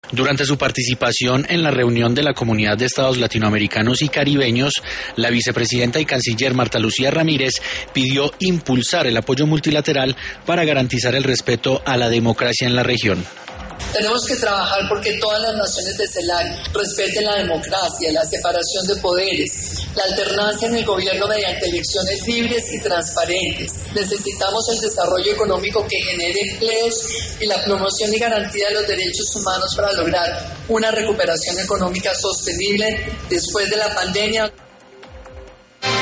Durante su participación en la reunión de la Comunidad de Estados Latinoamericanos y Caribeños, la vicepresidenta y canciller Marta Lucía Ramírez pidió impulsar el apoyo multilateral para garantizar el respeto a la democracia en la región. Tenemos que trabajar porque todas las naciones de CELAC respeten la democracia, la separación de poderes, la alternancia en el gobierno mediante elecciones libres y transparentes. Necesitamos el desarrollo económico que genere empleos y la promoción y garantía de los derechos humanos para lograr una recuperación económica sostenible después de la pandemia.